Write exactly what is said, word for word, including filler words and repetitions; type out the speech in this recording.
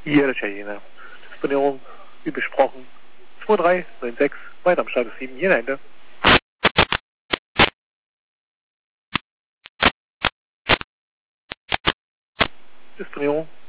Hier, der Italiener. Disponierung, wie besprochen. zwei drei neun sechs, weiter am Status sieben, hier Ende. Disponierung.